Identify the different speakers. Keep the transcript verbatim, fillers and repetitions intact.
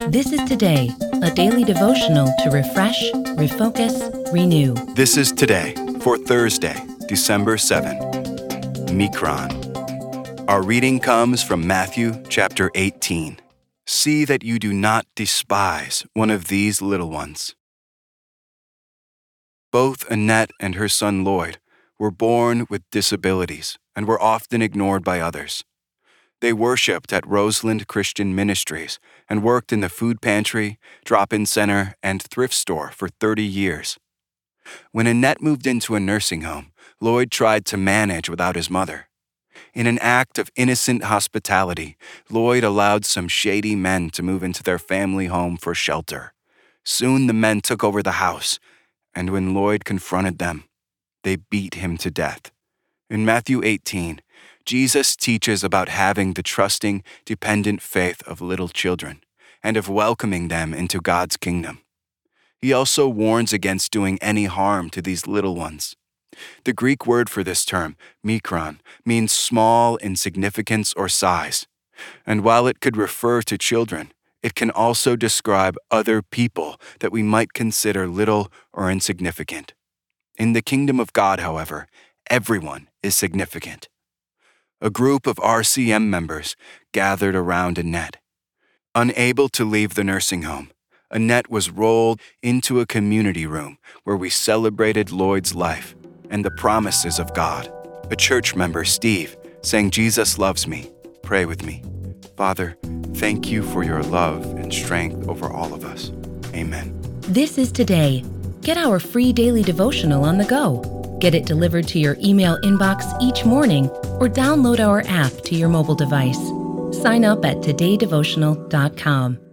Speaker 1: This is Today, a daily devotional to refresh, refocus, renew.
Speaker 2: This is Today for Thursday, December seventh. Mikron. Our reading comes from Matthew chapter eighteen. See that you do not despise one of these little ones. Both Annette and her son Lloyd were born with disabilities and were often ignored by others. They worshiped at Roseland Christian Ministries and worked in the food pantry, drop-in center, and thrift store for thirty years. When Annette moved into a nursing home, Lloyd tried to manage without his mother. In an act of innocent hospitality, Lloyd allowed some shady men to move into their family home for shelter. Soon the men took over the house, and when Lloyd confronted them, they beat him to death. In Matthew eighteen, Jesus teaches about having the trusting, dependent faith of little children and of welcoming them into God's kingdom. He also warns against doing any harm to these little ones. The Greek word for this term, mikron, means small in significance or size. And while it could refer to children, it can also describe other people that we might consider little or insignificant. In the kingdom of God, however, everyone is significant. A group of R C M members gathered around Annette. Unable to leave the nursing home, Annette was rolled into a community room where we celebrated Lloyd's life and the promises of God. A church member, Steve, sang "Jesus Loves Me." Pray with me. Father, thank you for your love and strength over all of us. Amen.
Speaker 1: This is Today. Get our free daily devotional on the go. Get it delivered to your email inbox each morning or download our app to your mobile device. Sign up at today devotional dot com.